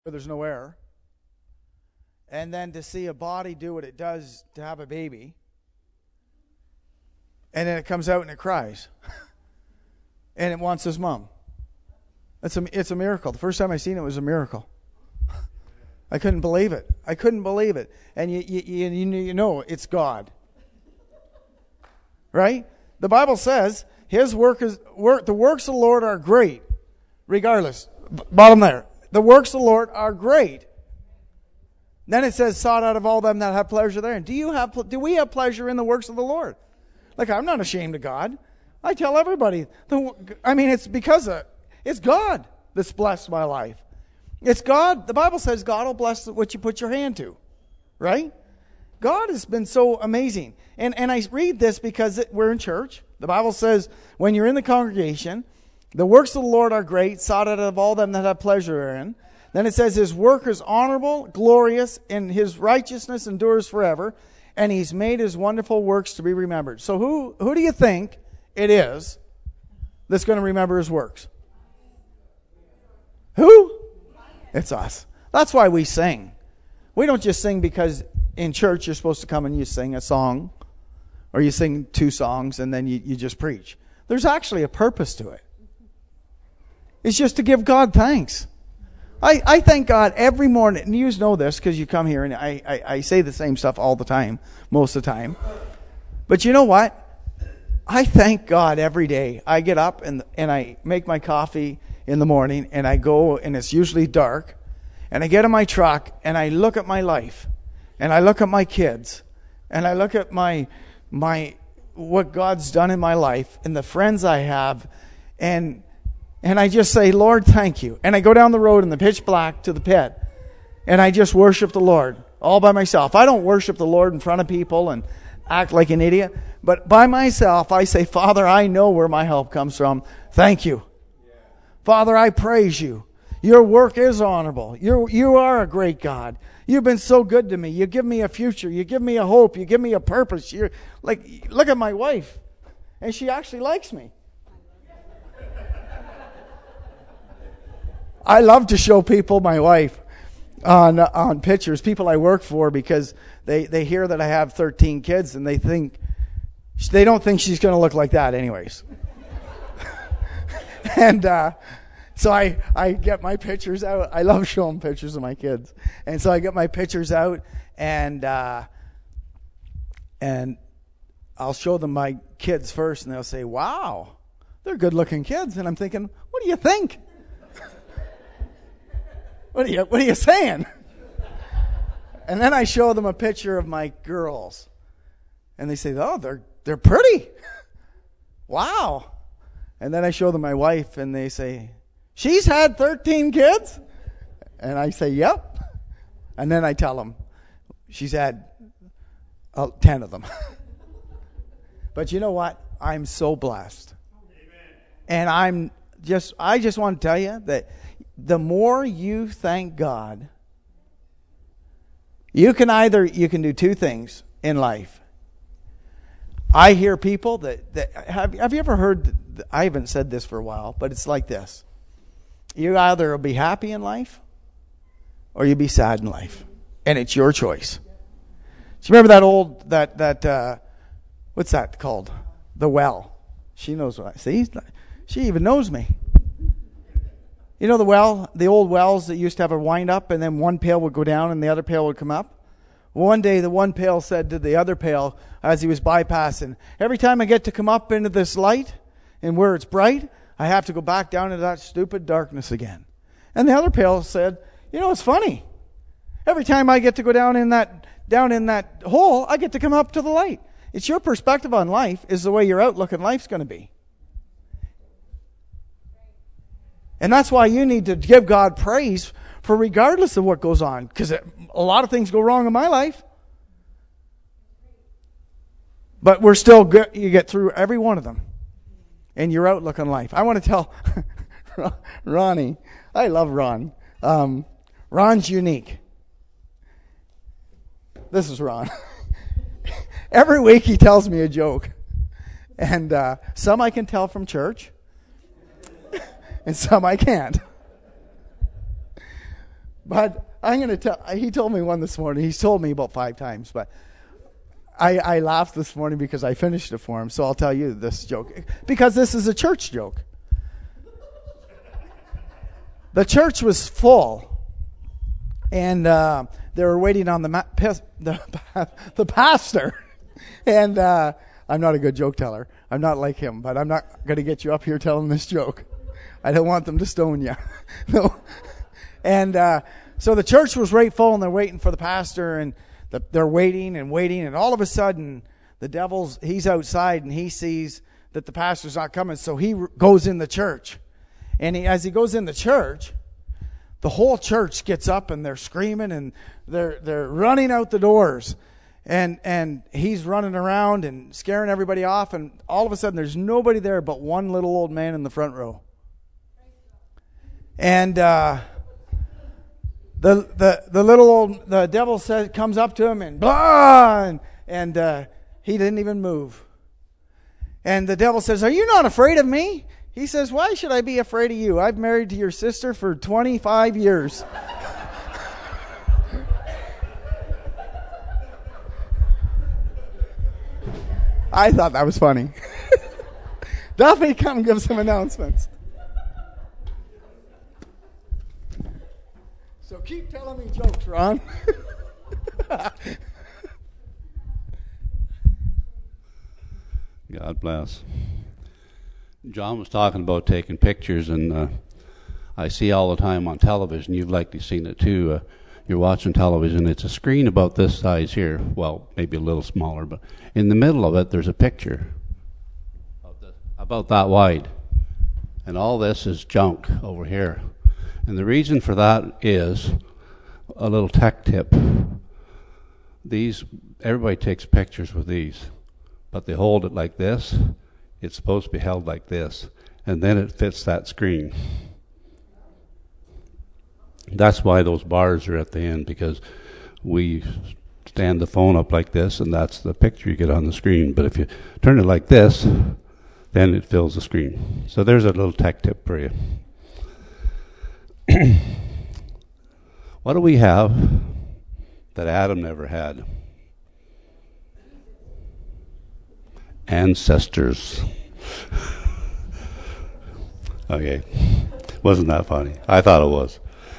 where there's no air. And then to see a body do what it does to have a baby. And then it comes out and it cries. And it wants his mom. It's a miracle. The first time I seen it was a miracle. I couldn't believe it. And you know it's God. Right? The Bible says his the works of the Lord are great. Regardless. Bottom there. The works of the Lord are great. Then it says, sought out of all them that have pleasure therein. Do we have pleasure in the works of the Lord? Like, I'm not ashamed of God. I tell everybody. It's because it's God that's blessed my life. It's God. The Bible says God will bless what you put your hand to. Right? God has been so amazing. And I read this because we're in church. The Bible says when you're in the congregation, the works of the Lord are great, sought out of all them that have pleasure therein. Then it says his work is honorable, glorious, and his righteousness endures forever. And he's made his wonderful works to be remembered. So who do you think it is that's going to remember his works? Who? It's us. That's why we sing. We don't just sing because in church you're supposed to come and you sing a song. Or you sing 2 songs and then you just preach. There's actually a purpose to it. It's just to give God thanks. I thank God every morning. And you know this because you come here and I say the same stuff all the time, most of the time. But you know what? I thank God every day. I get up and I make my coffee in the morning and I go, and it's usually dark. And I get in my truck and I look at my life. And I look at my kids. And I look at my what God's done in my life and the friends I have. And I just say, Lord, thank you. And I go down the road in the pitch black to the pit. And I just worship the Lord all by myself. I don't worship the Lord in front of people and act like an idiot. But by myself, I say, Father, I know where my help comes from. Thank you. Father, I praise you. Your work is honorable. You are a great God. You've been so good to me. You give me a future. You give me a hope. You give me a purpose. You're like, look at my wife. And she actually likes me. I love to show people my wife on pictures, people I work for, because they hear that I have 13 kids and they don't think she's going to look like that anyways. And so I get my pictures out. I love showing pictures of my kids. And so I get my pictures out and I'll show them my kids first and they'll say, wow, they're good looking kids. And I'm thinking, what do you think? What are you saying? And then I show them a picture of my girls. And they say, oh, they're pretty. Wow. And then I show them my wife and they say, she's had 13 kids? And I say, yep. And then I tell them, she's had 10 of them. But you know what? I'm so blessed. Amen. And I just want to tell you that the more you thank God, you can do 2 things in life. I hear people that have you ever heard, I haven't said this for a while, but it's like this. You either will be happy in life or you'll be sad in life. And it's your choice. Do you remember that what's that called? The well. She knows what I see. She even knows me. You know the old wells that used to have a wind up and then one pail would go down and the other pail would come up? One day the one pail said to the other pail as he was bypassing, every time I get to come up into this light and where it's bright, I have to go back down into that stupid darkness again. And the other pail said, it's funny. Every time I get to go down in that hole, I get to come up to the light. It's your perspective on life is the way your outlook in life's going to be. And that's why you need to give God praise for regardless of what goes on. Because a lot of things go wrong in my life. But we're still good. You get through every one of them. And your outlook on life. I want to tell Ronnie. I love Ron. Ron's unique. This is Ron. Every week he tells me a joke. And some I can tell from church. And some I can't. But I'm going to tell, he told me one this morning. He's told me about 5 times, but I laughed this morning because I finished it for him. So I'll tell you this joke, because this is a church joke. The church was full, and they were waiting on the pastor. And I'm not a good joke teller. I'm not like him, but I'm not going to get you up here telling this joke. I don't want them to stone you. No. And so the church was right full, and they're waiting for the pastor, and they're waiting, and all of a sudden, he's outside, and he sees that the pastor's not coming, so he goes in the church. And as he goes in the church, the whole church gets up, and they're screaming, and they're running out the doors. And he's running around and scaring everybody off, and all of a sudden there's nobody there but one little old man in the front row. And the devil comes up to him and blah, and he didn't even move. And the devil says, "Are you not afraid of me?" He says, "Why should I be afraid of you? I've married to your sister for 25 years. I thought that was funny. Duffy, come give some announcements. So keep telling me jokes, Ron. God bless. John was talking about taking pictures, and I see all the time on television, you've likely seen it too, you're watching television, it's a screen about this size here, well, maybe a little smaller, but in the middle of it there's a picture about that wide, and all this is junk over here. And the reason for that is a little tech tip. Everybody takes pictures with these, but they hold it like this. It's supposed to be held like this, and then it fits that screen. That's why those bars are at the end, because we stand the phone up like this, and that's the picture you get on the screen. But if you turn it like this, then it fills the screen. So there's a little tech tip for you. What do we have that Adam never had? Ancestors. Okay. Wasn't that funny? I thought it was.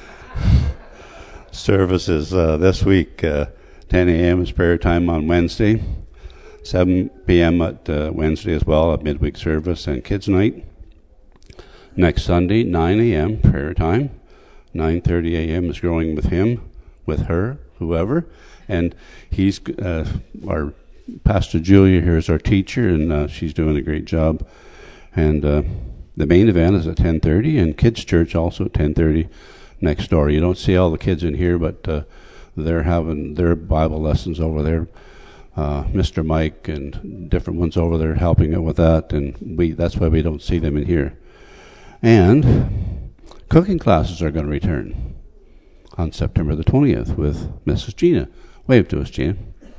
Services this week, 10 a.m. is prayer time on Wednesday, 7 p.m. at Wednesday as well, at midweek service and kids night. Next Sunday, 9 a.m. prayer time. 9:30 a.m. is growing with him, with her, whoever. And he's our Pastor Julia here is our teacher, and she's doing a great job. And the main event is at 10:30, and kids' church also at 10:30 next door. You don't see all the kids in here, but they're having their Bible lessons over there. Mr. Mike and different ones over there helping out with that, and that's why we don't see them in here. And cooking classes are going to return on September the 20th with Mrs. Gina. Wave to us, Gina.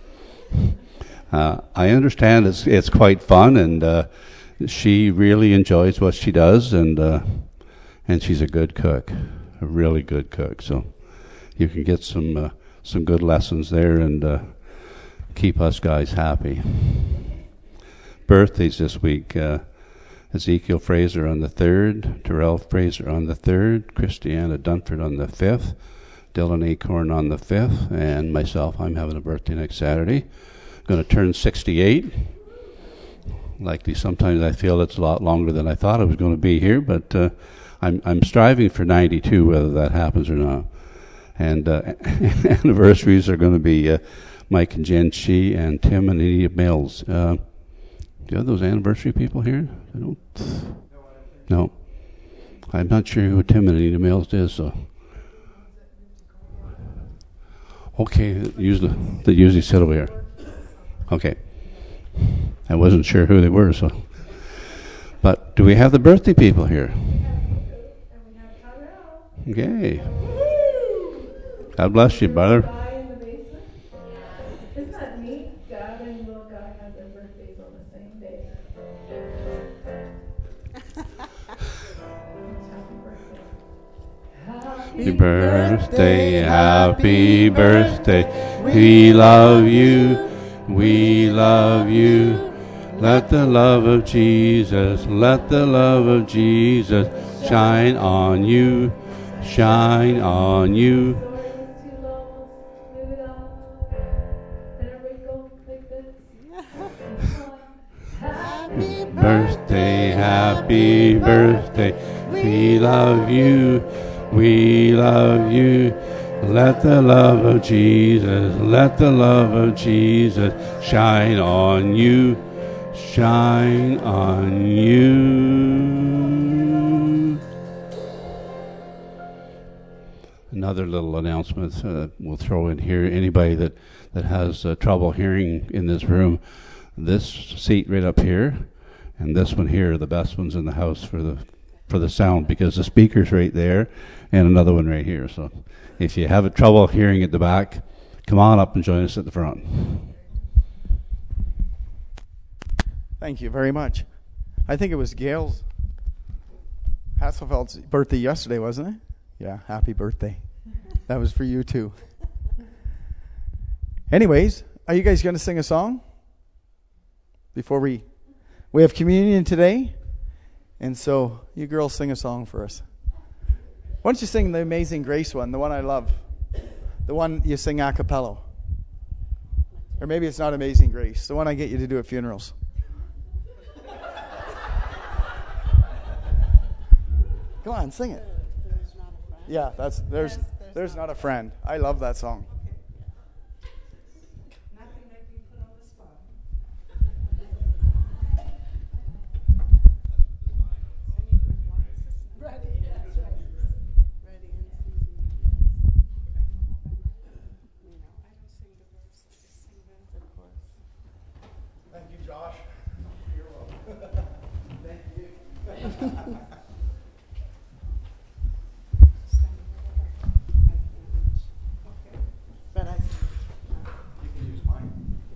I understand it's quite fun, and she really enjoys what she does, and she's a good cook, a really good cook. So you can get some good lessons there and keep us guys happy. Birthdays this week. Ezekiel Fraser on the 3rd, Terrell Fraser on the 3rd, Christiana Dunford on the 5th, Dylan Acorn on the 5th, and myself, I'm having a birthday next Saturday. Going to turn 68. Likely sometimes I feel it's a lot longer than I thought I was going to be here, but I'm striving for 92, whether that happens or not. And anniversaries are going to be Mike and Jen Shee and Tim and Anita Mills. Do you have those anniversary people here? I don't. No. I'm not sure who Tim and Anita Mills is, so. Okay, they usually sit over here. Okay. I wasn't sure who they were, so. But do we have the birthday people here? Okay. God bless you, brother. Happy birthday birthday, happy birthday. We love you, we love you. Let the love of Jesus, let the love of Jesus shine on you, shine on you. Birthday, happy birthday. We love you, we love you. Let the love of Jesus, let the love of Jesus shine on you, shine on you. Another little announcement we'll throw in here. Anybody that has trouble hearing in this room, this seat right up here and this one here are the best ones in the house for the sound, because the speaker's right there and another one right here. So if you have trouble hearing at the back, come on up and join us at the front. Thank you very much. I think it was Gail's Hasselfeld's birthday yesterday, wasn't it? Yeah, happy birthday. That was for you too. Anyways, are you guys going to sing a song? Before we have communion today, and so you girls sing a song for us. Why don't you sing the Amazing Grace one, the one I love, the one you sing a cappella, or maybe it's not Amazing Grace, the one I get you to do at funerals. Come on, sing it. Yeah, there's not a friend. I love that song. Thank you, Josh. You're welcome. Thank you. But you can use mine.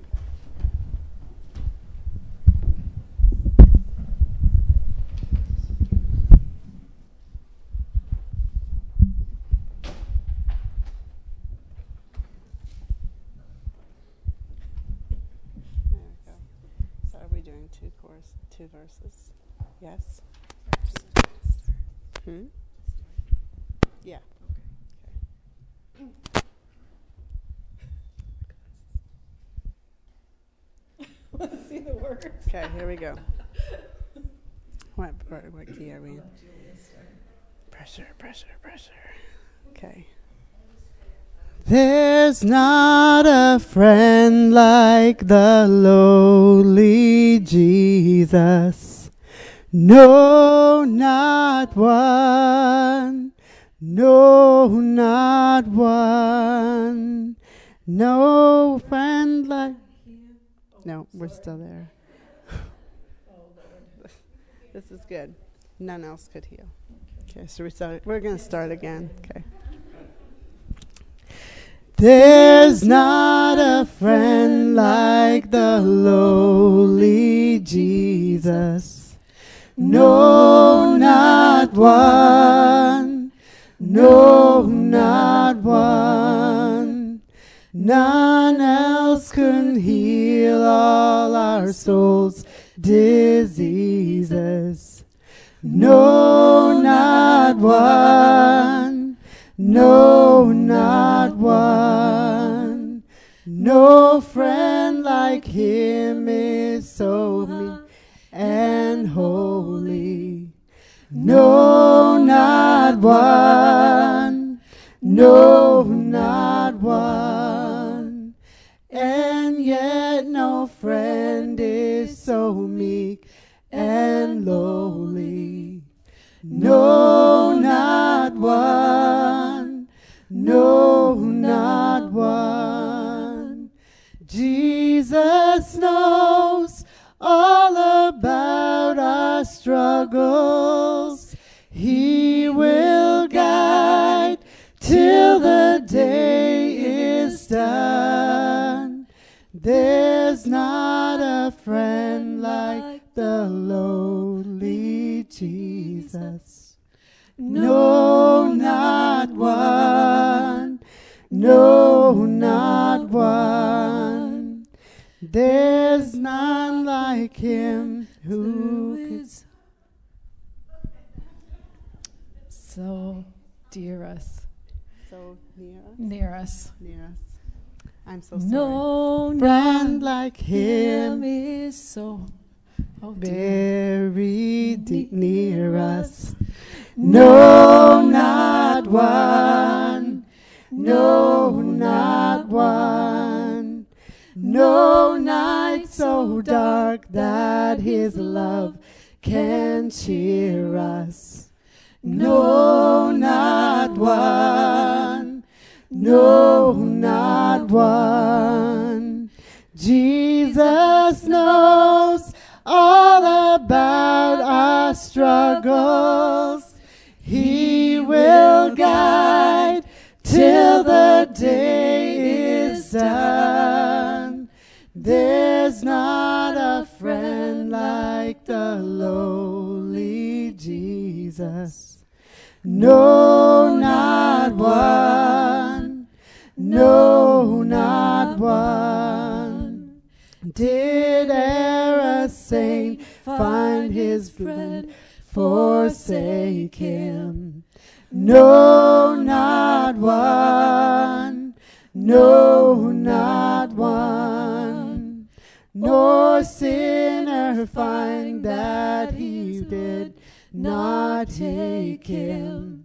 There we go. So are we doing two verses? Yes? Yeah. Let's see the words. Okay, here we go. What key are we in? Pressure. Okay. There's not a friend like the lowly Jesus. No, not one. No, not one. No friend like... No, we're still there. This is good. None else could heal. Okay, so we're going to start again. Okay. There's not a friend like the lowly Jesus. No, not one. No, not one. None else can heal all our souls' diseases. No, not one. No, not one. No friend like him is so meek and holy. No, not one. No, not one. And yet no friend is so meek and lowly. No, not one. No, not one. Jesus knows all about our struggles. He will guide till the day is done. There's not a friend like the lowly Jesus. No, not one. no, not one. There's none like him who is so dear us, so near us. I'm so sorry. No Friend none like him him, is so dear. very near us. No, not one. No, not one. No night so dark that his love can cheer us. No, not one. No, not one. Jesus knows all about our struggles. He will guide till the day is done. There's not a friend like the lowly Jesus. No, not one. No, not one. Did e'er a saint find his friend forsake him? No, not one. No, not one. Nor sinner find that he did not take him.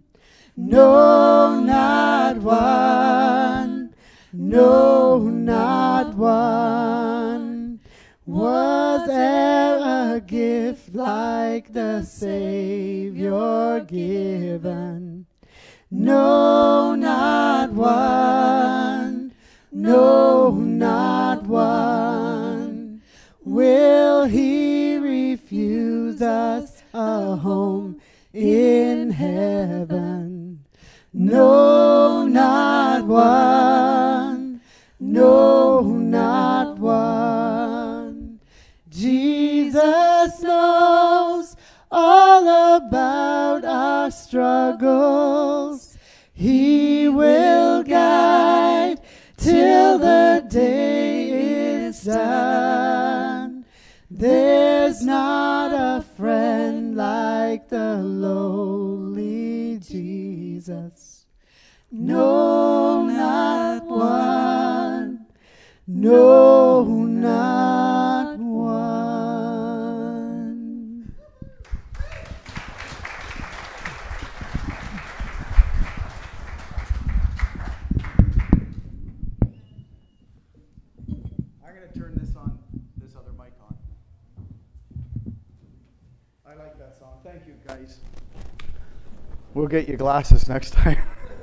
No, not one. No, not one. Was there a gift like the Savior given? No, not one. No, not one. Will he refuse us a home in heaven? No, not one. No, not one. Jesus knows all about our struggles. He will guide till the day is done. There's not a friend like the lowly Jesus. No, not one. No, not one. I'm going to turn this other mic on. I like that song. Thank you, guys. We'll get you glasses next time.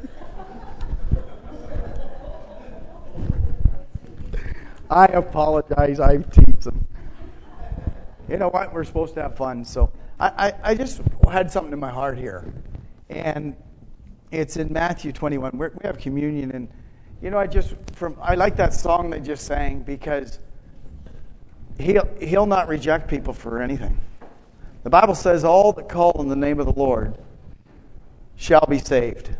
I apologize. I tease them. You know what? We're supposed to have fun. So I just had something in my heart here. And it's in Matthew 21. We have communion. And, you know, I like that song they just sang because he'll not reject people for anything. The Bible says all that call on the name of the Lord shall be saved.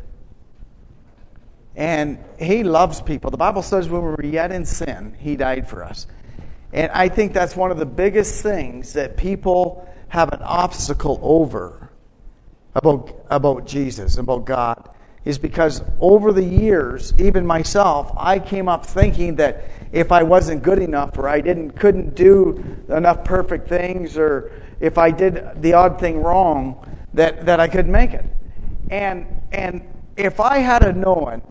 And he loves people. The Bible says when we were yet in sin, he died for us. And I think that's one of the biggest things that people have an obstacle over about Jesus, about God, is because over the years, even myself, I came up thinking that if I wasn't good enough, or I couldn't do enough perfect things, or if I did the odd thing wrong, that I couldn't make it. And if I had known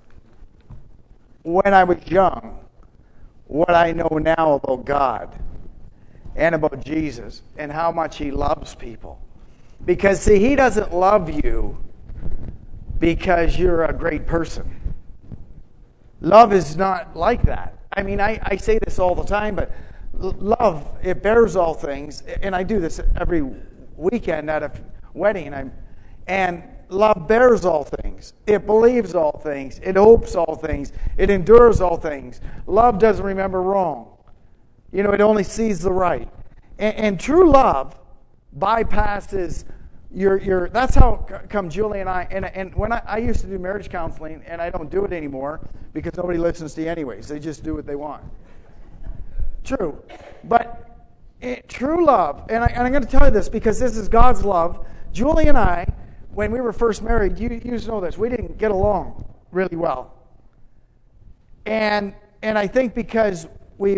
when I was young what I know now about God and about Jesus and how much he loves people. Because, see, he doesn't love you because you're a great person. Love is not like that. I mean, I say this all the time, but love, it bears all things. And I do this every weekend at a wedding. And love bears all things. It believes all things. It hopes all things. It endures all things. Love doesn't remember wrong. You know, it only sees the right. And true love bypasses That's how come Julie and I, and when I used to do marriage counseling, and I don't do it anymore because nobody listens to you anyways. They just do what they want. True. But true love, and I'm going to tell you this because this is God's love. Julie and I, when we were first married, you know this, we didn't get along really well. And I think because we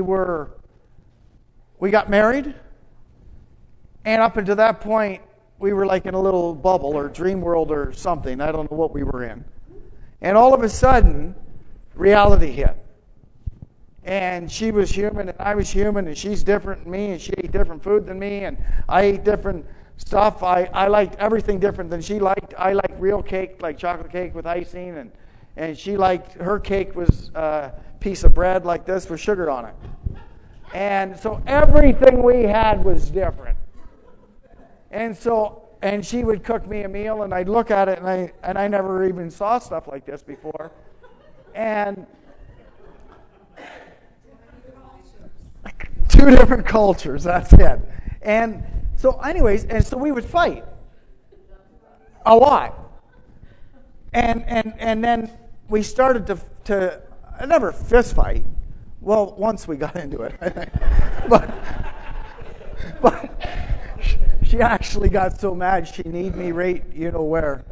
got married, and up until that point, we were like in a little bubble or dream world or something. I don't know what we were in. And all of a sudden, reality hit. And she was human and I was human, and she's different than me, and she ate different food than me, and I ate different stuff. I liked everything different than she liked. I liked real cake, like chocolate cake with icing, and she liked, her cake was a piece of bread like this with sugar on it. And so everything we had was different. And she would cook me a meal, and I'd look at it, and I never even saw stuff like this before. And two different cultures, that's it. And so anyways, and so we would fight a lot. And then we started to I never fist fight. Well, once we got into it, I think. But she actually got so mad she kneed me right, you know where.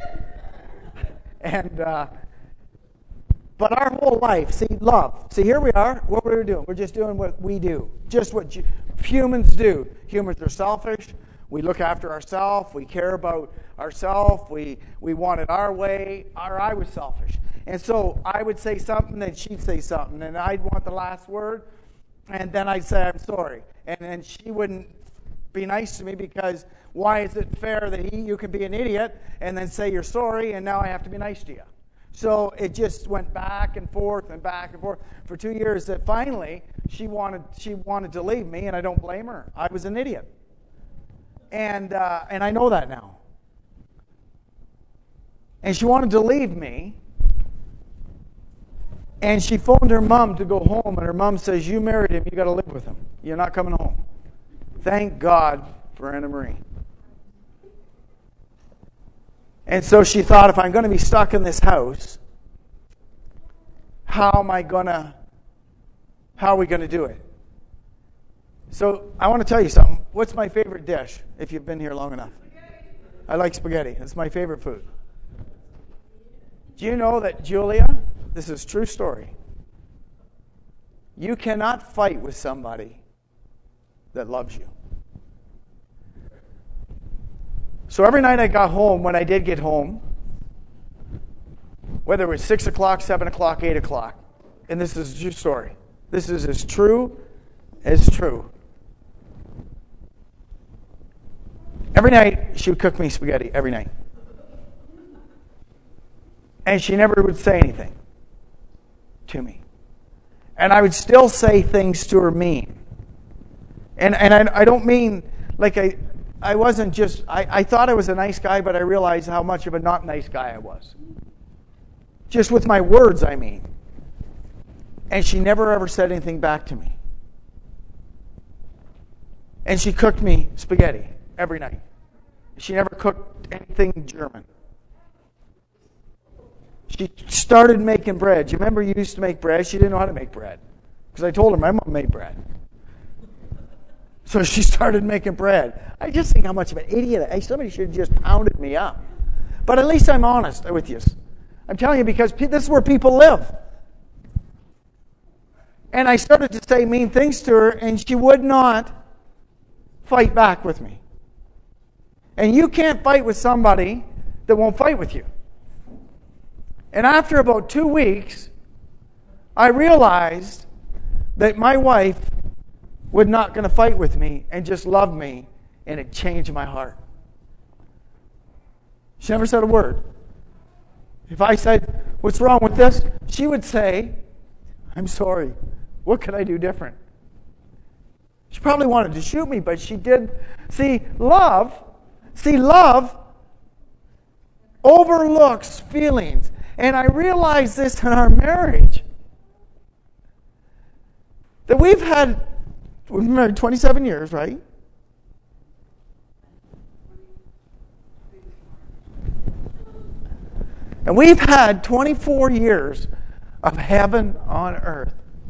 And but our whole life, see, love. See, here we are. What we were doing? We're just doing what we do, just what humans do. Humans are selfish. We look after ourselves. We care about ourselves. We want it our way. Or I was selfish. And so I would say something, then she'd say something, and I'd want the last word, and then I'd say, I'm sorry. And then she wouldn't be nice to me because why is it fair that you can be an idiot and then say you're sorry, and now I have to be nice to you? So it just went back and forth for 2 years, that finally she wanted to leave me, and I don't blame her. I was an idiot. And I know that now. And she wanted to leave me. And she phoned her mom to go home, and her mom says, you married him, you got to live with him. You're not coming home. Thank God for Anna Marie. And so she thought, if I'm going to be stuck in this house, how are we going to do it? So I want to tell you something. What's my favorite dish, if you've been here long enough? I like spaghetti. It's my favorite food. Do you know that Julia, this is a true story, you cannot fight with somebody that loves you. So every night I got home, when I did get home, whether it was 6 o'clock, 7 o'clock, 8 o'clock, and this is a true story. This is as true as true. Every night she would cook me spaghetti, every night. And she never would say anything to me. And I would still say things to her mean. And I don't mean like I wasn't just, I thought I was a nice guy, but I realized how much of a not nice guy I was. Just with my words, I mean. And she never ever said anything back to me. And she cooked me spaghetti every night. She never cooked anything German. She started making bread. You remember you used to make bread? She didn't know how to make bread. Because I told her my mom made bread. So she started making bread. I just think how much of an idiot. Somebody should have just pounded me up. But at least I'm honest with you. I'm telling you, because this is where people live. And I started to say mean things to her, and she would not fight back with me. And you can't fight with somebody that won't fight with you. And after about 2 weeks, I realized that my wife was not going to fight with me and just love me, and it changed my heart. She never said a word. If I said, what's wrong with this? She would say, I'm sorry. What could I do different? She probably wanted to shoot me, but she did. See, love overlooks feelings. And I realized this in our marriage. That we've been married 27 years, right? And we've had 24 years of heaven on earth.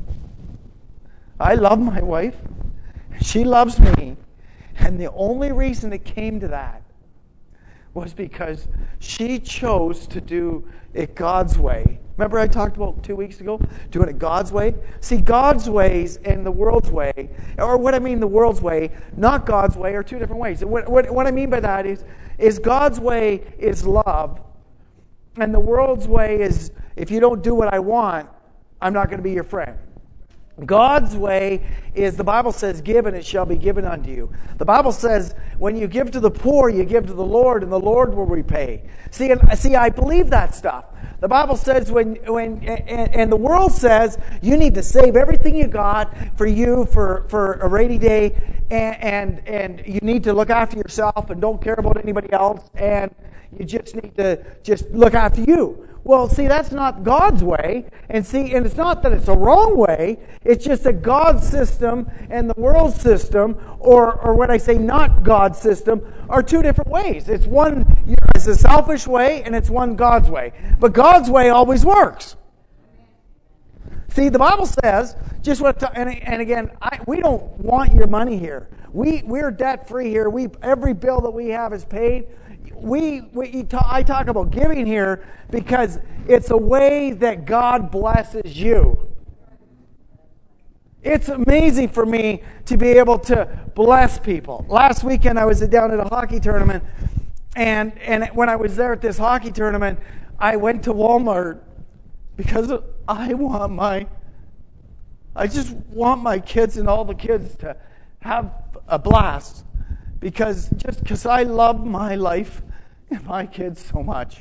I love my wife. She loves me. And the only reason it came to that was because she chose to do it God's way. Remember I talked about 2 weeks ago? Doing it God's way? See, God's ways and the world's way, or what I mean the world's way, not God's way, are two different ways. What I mean by that is God's way is love, and the world's way is, if you don't do what I want, I'm not going to be your friend. God's way is, the Bible says, give and it shall be given unto you. The Bible says, when you give to the poor, you give to the Lord, and the Lord will repay. See, I believe that stuff. The Bible says, and the world says, you need to save everything you got for you for a rainy day, and you need to look after yourself and don't care about anybody else, and you just need to just look after you. Well, see, that's not God's way. And it's not that it's a wrong way. It's just that God's system and the world's system, or what I say, not God's system, are two different ways. It's one is a selfish way, and it's one God's way. But God's way always works. See, the Bible says, and again, we don't want your money here. We're debt free here. Every bill that we have is paid. I talk about giving here because it's a way that God blesses you. It's amazing for me to be able to bless people. Last weekend I was down at a hockey tournament, and when I was there at this hockey tournament, I went to Walmart because I just want my kids and all the kids to have a blast. Because I love my life and my kids so much.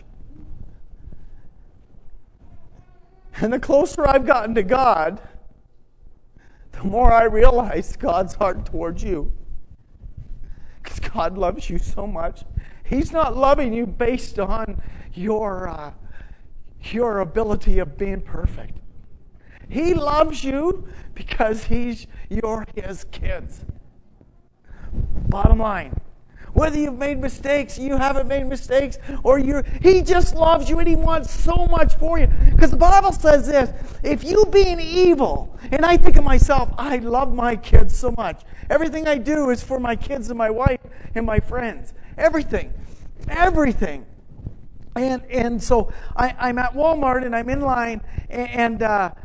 And the closer I've gotten to God, the more I realize God's heart towards you. Because God loves you so much. He's not loving you based on your ability of being perfect. He loves you because His kids. Bottom line, whether you've made mistakes, you haven't made mistakes, He just loves you and He wants so much for you. Because the Bible says this, if you being evil, and I think of myself, I love my kids so much. Everything I do is for my kids and my wife and my friends. Everything. And so I'm at Walmart and I'm in line, and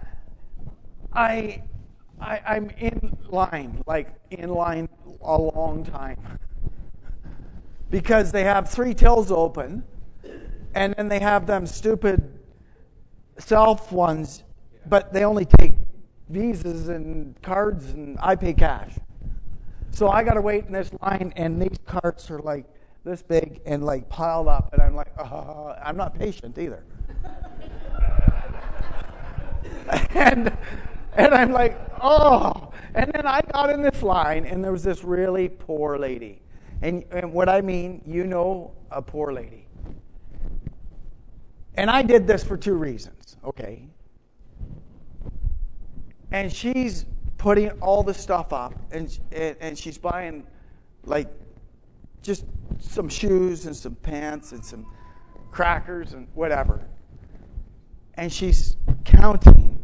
I'm in line a long time. Because they have 3 tills open, and then they have them stupid self ones, but they only take Visas and cards, and I pay cash. So I got to wait in this line, and these carts are like this big and like piled up, and I'm like, I'm not patient either. and I'm like, And then I got in this line, and there was this really poor lady. And what I mean, a poor lady. And I did this for 2 reasons, okay? And she's putting all the stuff up, and she's buying, just some shoes and some pants and some crackers and whatever. And she's counting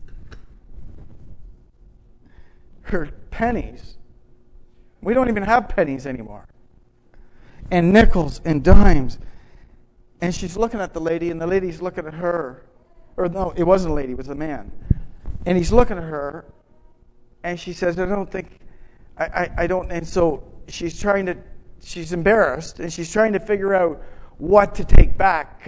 her pennies. We don't even have pennies anymore. And nickels and dimes. And she's looking at the lady, and the lady's looking at her. Or no, it wasn't a lady, it was a man. And he's looking at her, and she says, I don't. And so she's embarrassed, and she's trying to figure out what to take back.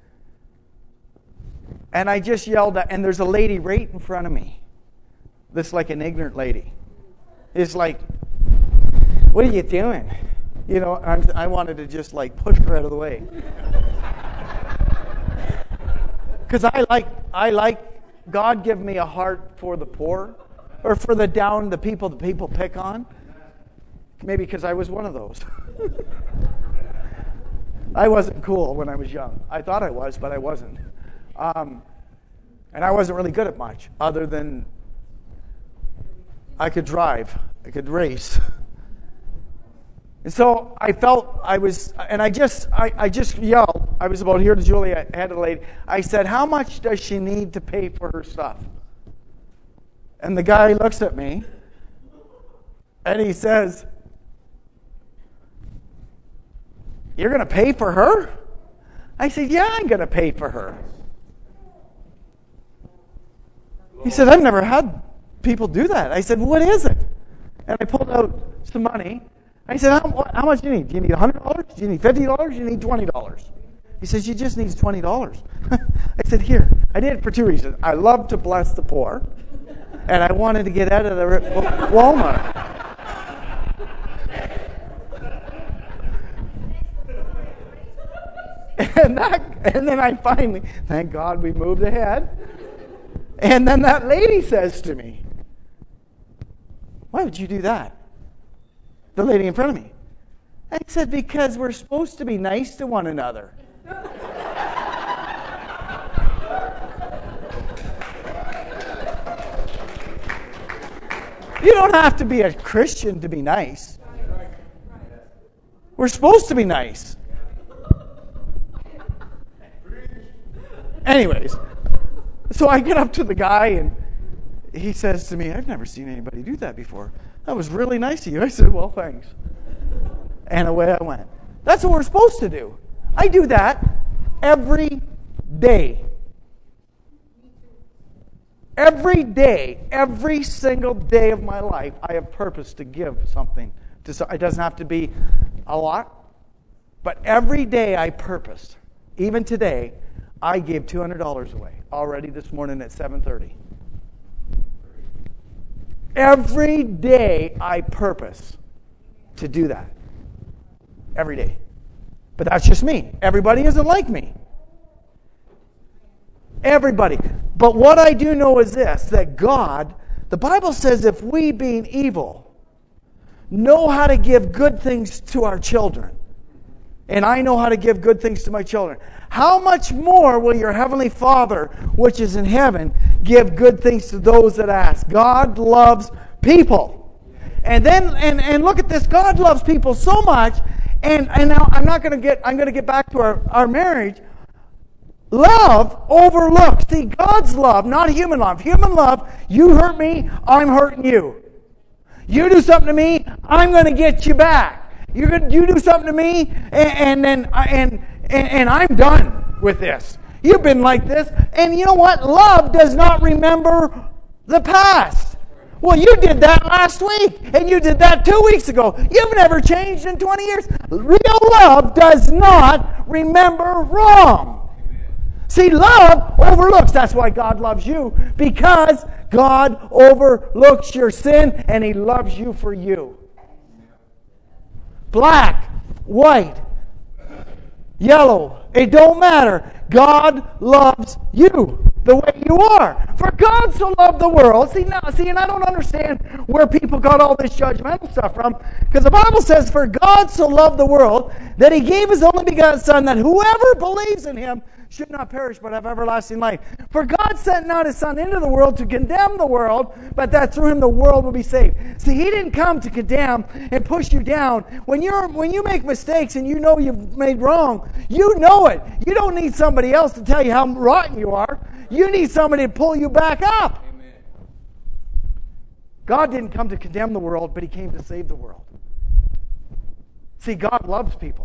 And I just yelled at, and there's a lady right in front of me. This like an ignorant lady. It's like, what are you doing? I wanted to just push her out of the way. Because I like God give me a heart for the poor, or for the down, the people pick on. Maybe because I was one of those. I wasn't cool when I was young. I thought I was, but I wasn't. And I wasn't really good at much, other than I could drive, I could race. And so I felt I just yelled. I was about here to Julie. I had a lady. I said, how much does she need to pay for her stuff? And the guy looks at me and he says, you're going to pay for her? I said, yeah, I'm going to pay for her. He said, I've never had people do that. I said, well, what is it? And I pulled out some money. I said, how much do you need? Do you need $100? Do you need $50? Do you need $20? He says, she just needs $20. I said, here. I did it for two reasons. I love to bless the poor, and I wanted to get out of the Walmart. And then I finally, thank God we moved ahead. And then that lady says to me, why would you do that? The lady in front of me. I said, because we're supposed to be nice to one another. You don't have to be a Christian to be nice. We're supposed to be nice. Anyways, so I get up to the guy and he says to me, I've never seen anybody do that before. That was really nice of you. I said, well, thanks. And away I went. That's what we're supposed to do. I do that every day. Every day, every single day of my life, I have purpose to give something. It doesn't have to be a lot, but every day I purposed. Even today, I gave $200 away already this morning at 7:30. Every day I purpose to do that. Every day. But that's just me. Everybody isn't like me. Everybody. But what I do know is this, that God, the Bible says if we being evil know how to give good things to our children, and I know how to give good things to my children, how much more will your heavenly Father, which is in heaven, give good things to those that ask? God loves people. And then, and look at this, God loves people so much, and now I'm going to get back to our marriage. Love overlooks. See, God's love, not human love. Human love, you hurt me, I'm hurting you. You do something to me, I'm going to get you back. You do something to me, and I'm done with this. You've been like this, and you know what? Love does not remember the past. Well, you did that last week, and you did that 2 weeks ago. You've never changed in 20 years. Real love does not remember wrong. See, love overlooks. That's why God loves you, because God overlooks your sin, and He loves you for you. Black, white, yellow, it don't matter. God loves you the way you are. For God so loved the world. See, and I don't understand where people got all this judgmental stuff from. Because the Bible says, for God so loved the world that He gave His only begotten Son, that whoever believes in Him should not perish but have everlasting life. For God sent not His Son into the world to condemn the world, but that through Him the world will be saved. See, He didn't come to condemn and push you down. When you make mistakes and you know you've made wrong, you know it. You don't need somebody else to tell you how rotten you are. You need somebody to pull you back up. Amen. God didn't come to condemn the world, but He came to save the world. See, God loves people.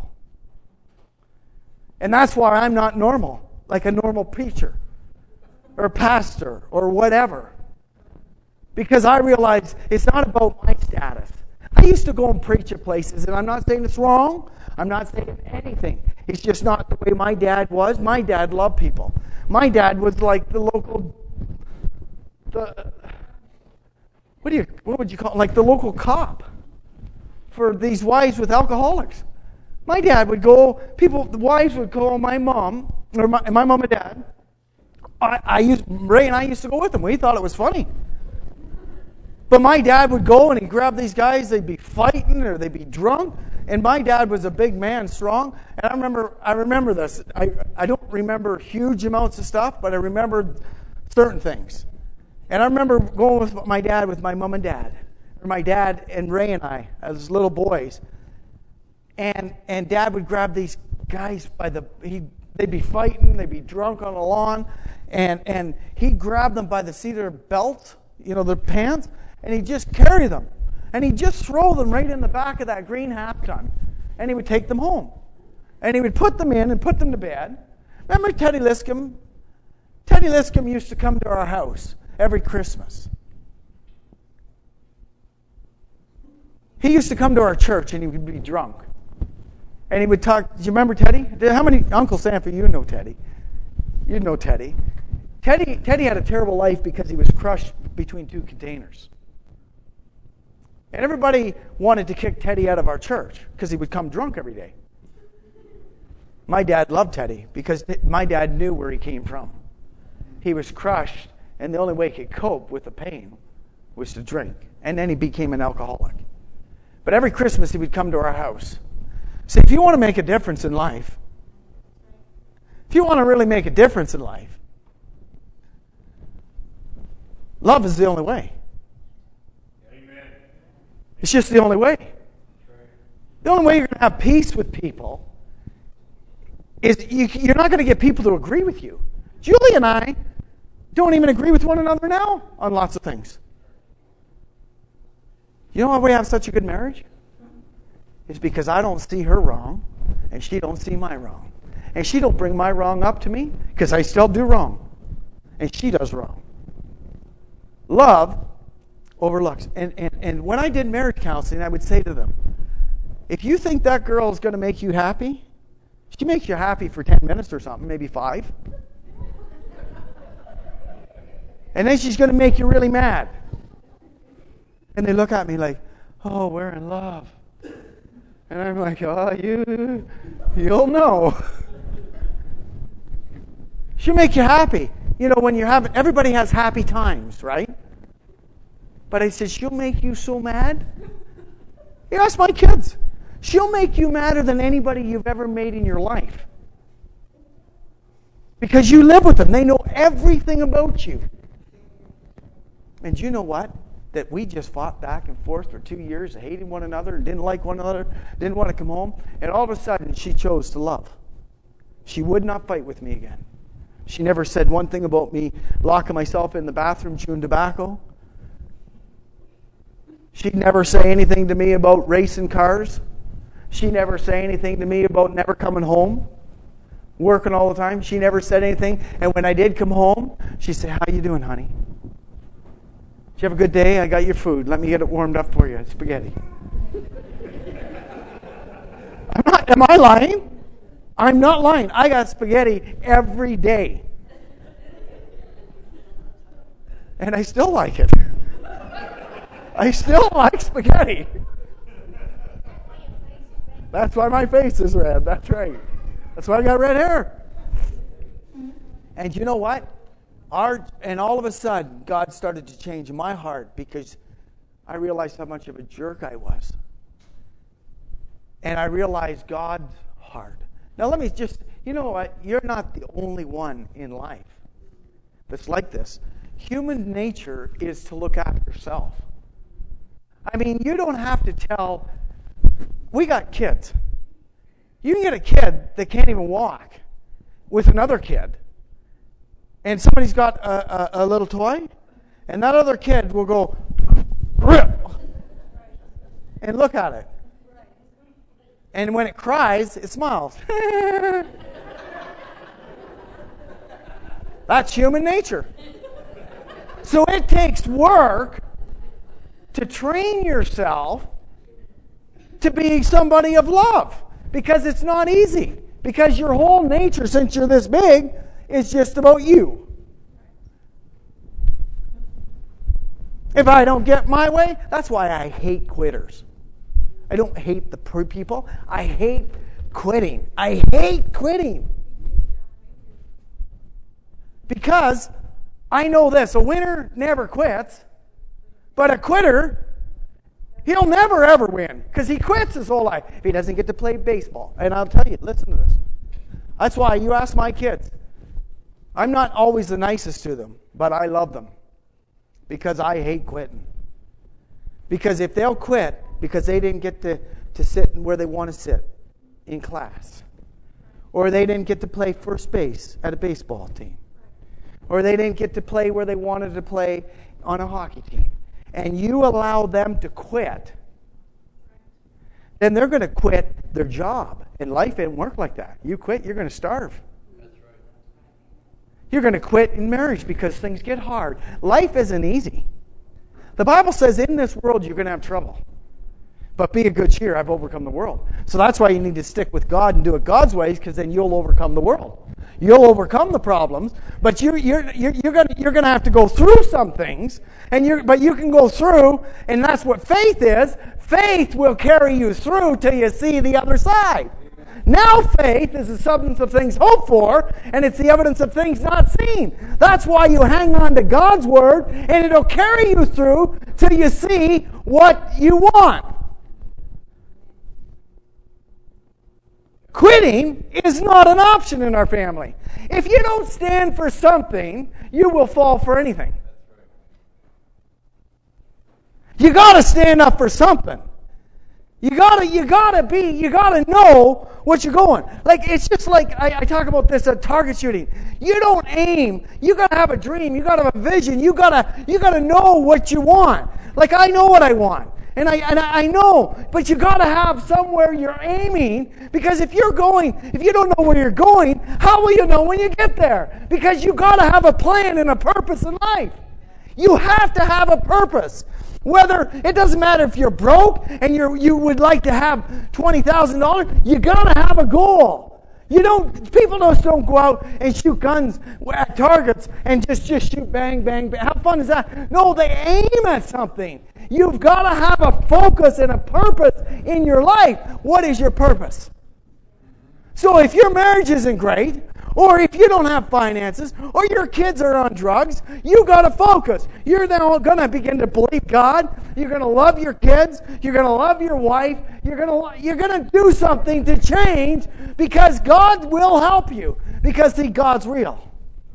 And that's why I'm not normal, like a normal preacher or pastor or whatever. Because I realize it's not about my status. I used to go and preach at places, and I'm not saying it's wrong. I'm not saying anything. It's just not the way my dad was. My dad loved people. My dad was like the local, what would you call it? Like the local cop for these wives with alcoholics. My dad would go, the wives would call my mom, or my mom and dad. Ray and I used to go with them. We thought it was funny. But my dad would go and he'd grab these guys, they'd be fighting or they'd be drunk. And my dad was a big man, strong. And I remember this. I don't remember huge amounts of stuff, but I remember certain things. And I remember going with my dad with my mom and dad, or my dad and Ray and I as little boys. And Dad would grab these guys they'd be fighting, they'd be drunk on the lawn, and he'd grab them by the seat of their belt, their pants, and he'd just carry them. And he'd just throw them right in the back of that green half ton. And he would take them home. And he would put them in and put them to bed. Remember Teddy Liscombe? Teddy Liscombe used to come to our house every Christmas. He used to come to our church and he would be drunk. And he would talk. Do you remember Teddy? How many, Uncle Sanford, you know Teddy. You know Teddy. Teddy had a terrible life because he was crushed between two containers. And everybody wanted to kick Teddy out of our church because he would come drunk every day. My dad loved Teddy because my dad knew where he came from. He was crushed, and the only way he could cope with the pain was to drink. And then he became an alcoholic. But every Christmas he would come to our house. See, if you want to make a difference in life, if you want to really make a difference in life, love is the only way. Amen. It's just the only way. The only way you're going to have peace with people is you're not going to get people to agree with you. Julie and I don't even agree with one another now on lots of things. You know why we have such a good marriage? It's because I don't see her wrong, and she don't see my wrong. And she don't bring my wrong up to me, because I still do wrong. And she does wrong. Love overlooks. And when I did marriage counseling, I would say to them, if you think that girl is going to make you happy, she makes you happy for 10 minutes or something, maybe 5. And then she's going to make you really mad. And they look at me like, oh, we're in love. And I'm like, oh, you'll know. She'll make you happy. When you're having, everybody has happy times, right? But I said, she'll make you so mad. You ask my kids. She'll make you madder than anybody you've ever made in your life. Because you live with them. They know everything about you. And you know what? That we just fought back and forth for 2 years, hating one another, and didn't like one another, didn't want to come home. And all of a sudden, she chose to love. She would not fight with me again. She never said one thing about me locking myself in the bathroom chewing tobacco. She'd never say anything to me about racing cars. She never say anything to me about never coming home, working all the time. She never said anything. And when I did come home, she'd say, how you doing, honey? Did you have a good day? I got your food. Let me get it warmed up for you. It's spaghetti. Am I lying? I'm not lying. I got spaghetti every day. And I still like it. I still like spaghetti. That's why my face is red. That's right. That's why I got red hair. And you know what? And all of a sudden, God started to change my heart because I realized how much of a jerk I was. And I realized God's heart. Now let me just, you know what? You're not the only one in life that's like this. Human nature is to look after self. I mean, you don't have to tell. We got kids. You can get a kid that can't even walk with another kid. And somebody's got a little toy, and that other kid will go, rip, and look at it. And when it cries, it smiles. That's human nature. So it takes work to train yourself to be somebody of love. Because it's not easy. Because your whole nature, since you're this big, is just about you. If I don't get my way, that's why I hate quitters. I don't hate the people. I hate quitting. I hate quitting. Because I know this, a winner never quits, but a quitter, he'll never ever win because he quits his whole life if he doesn't get to play baseball. And I'll tell you, listen to this. That's why you ask my kids. I'm not always the nicest to them, but I love them because I hate quitting. Because if they'll quit because they didn't get to sit where they want to sit in class. Or they didn't get to play first base at a baseball team. Or they didn't get to play where they wanted to play on a hockey team. And you allow them to quit, then they're going to quit their job. And life ain't work like that. You quit, you're going to starve. You're going to quit in marriage because things get hard. Life isn't easy. The Bible says in this world you're going to have trouble. But be of good cheer, I've overcome the world. So that's why you need to stick with God and do it God's ways, because then you'll overcome the world. You'll overcome the problems, but you're going to have to go through some things, but you can go through, and that's what faith is. Faith will carry you through till you see the other side. Now faith is the substance of things hoped for, and it's the evidence of things not seen. That's why you hang on to God's word, and it'll carry you through till you see what you want. Quitting is not an option in our family. If you don't stand for something, you will fall for anything. You got to stand up for something. You gotta know what you're going. Like, it's just like I talk about this at target shooting. You don't aim. You gotta have a dream. You gotta have a vision. You gotta know what you want. Like, I know what I want. And I know, but you got to have somewhere you're aiming, because if you don't know where you're going, how will you know when you get there? Because you got to have a plan and a purpose in life. You have to have a purpose. Whether it doesn't matter if you're broke and you would like to have $20,000, you got to have a goal. People just don't go out and shoot guns at targets and just shoot bang, bang, bang. How fun is that? No, they aim at something. You've got to have a focus and a purpose in your life. What is your purpose? So if your marriage isn't great, or if you don't have finances, or your kids are on drugs, you got to focus. You're then going to begin to believe God. You're going to love your kids. You're going to love your wife. You're going to do something to change, because God will help you, because see, God's real.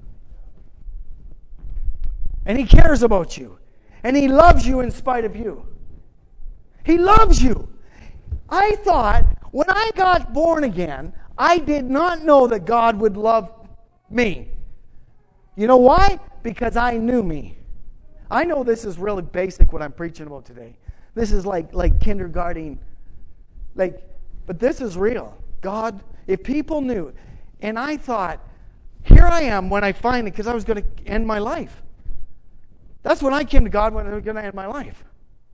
And He cares about you. And He loves you in spite of you. He loves you. I thought when I got born again, I did not know that God would love me. You know why? Because I knew me. I know this is really basic what I'm preaching about today. This is like kindergarten. But this is real. God, if people knew. And I thought, here I am when I finally, because I was going to end my life. That's when I came to God, when I was going to end my life.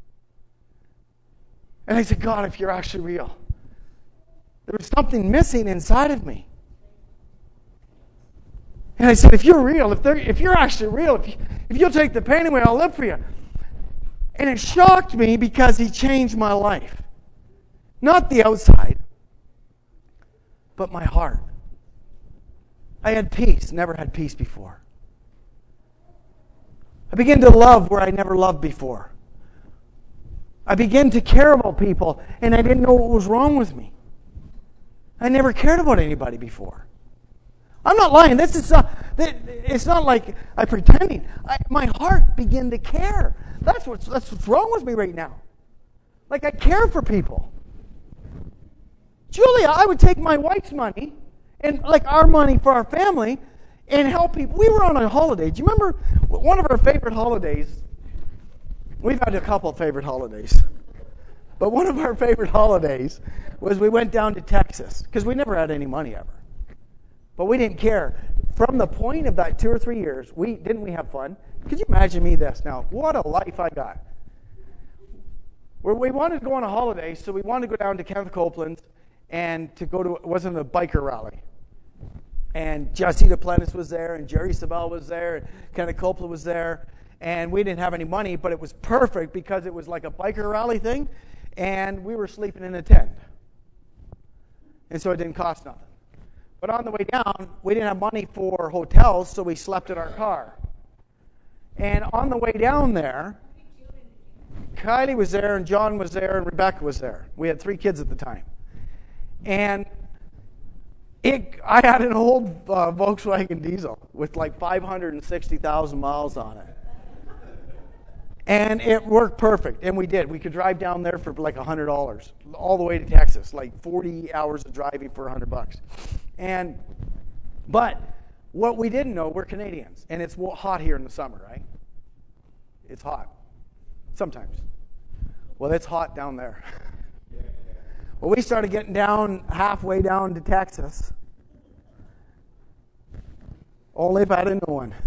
And I said, God, if you're actually real. There was something missing inside of me. And I said, if you're real, if you're actually real, if you'll take the pain away, I'll live for you. And it shocked me, because He changed my life. Not the outside, but my heart. I had peace, never had peace before. I began to love where I never loved before. I began to care about people, and I didn't know what was wrong with me. I never cared about anybody before. I'm not lying. It's not like I'm pretending. My heart began to care. That's what's wrong with me right now. Like, I care for people. Julia, I would take my wife's money and like our money for our family and help people. We were on a holiday. Do you remember one of our favorite holidays? We've had a couple of favorite holidays. But one of our favorite holidays was we went down to Texas, because we never had any money ever. But we didn't care. From the point of that 2 or 3 years, didn't we have fun? Could you imagine me this now? What a life I got. We wanted to go on a holiday, so we wanted to go down to Kenneth Copeland's and to go to, it wasn't a biker rally. And Jesse Duplantis was there, and Jerry Sabell was there, and Kenneth Copeland was there. And we didn't have any money, but it was perfect because it was like a biker rally thing, and we were sleeping in a tent. And so it didn't cost nothing. But on the way down, we didn't have money for hotels, so we slept in our car. And on the way down there, Kylie was there, and John was there, and Rebecca was there. We had 3 kids at the time. And I had an old Volkswagen diesel with like 560,000 miles on it. And it worked perfect, and we did. We could drive down there for like $100, all the way to Texas, like 40 hours of driving for $100. But what we didn't know, we're Canadians, and it's hot here in the summer, right? It's hot, sometimes. Well, it's hot down there. Well, we started getting down, halfway down to Texas, only if I didn't know one.